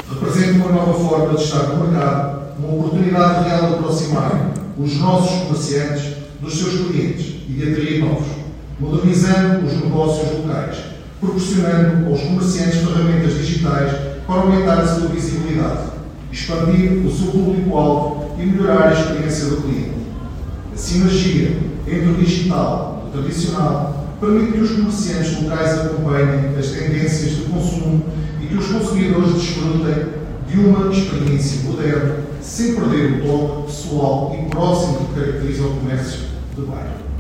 Representa uma nova forma de estar no mercado, uma oportunidade real de aproximar os nossos comerciantes dos seus clientes e de atrair novos, modernizando os negócios locais, proporcionando aos comerciantes ferramentas digitais para aumentar a sua visibilidade, expandir o seu público-alvo e melhorar a experiência do cliente. A sinergia entre o digital e o tradicional permite que os comerciantes locais acompanhem as tendências de consumo e que os consumidores desfrutem de uma experiência moderna, sem perder o toque pessoal e próximo que caracteriza o comércio de bairro.